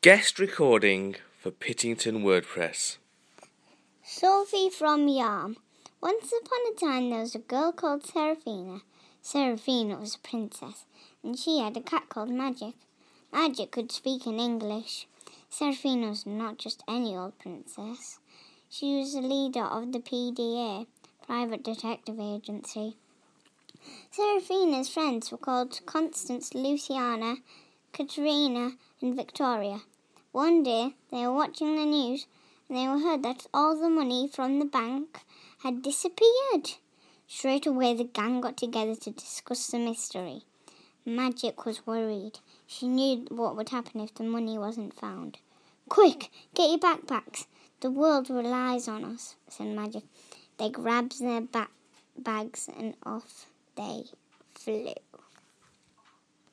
Guest recording for Pittington WordPress. Sophie from Yarm. Once upon a time there was a girl called Seraphina. Seraphina was a princess, and she had a cat called Magic. Magic could speak in English. Seraphina was not just any old princess. She was the leader of the PDA, Private Detective Agency. Seraphina's friends were called Constance, Luciana, Katerina, and Victoria. One day they were watching the news and they heard that all the money from the bank had disappeared. Straight away the gang got together to discuss the mystery. Magic was worried. She knew what would happen if the money wasn't found. "Quick, get your backpacks. The world relies on us," said Magic. They grabbed their bags and off they flew.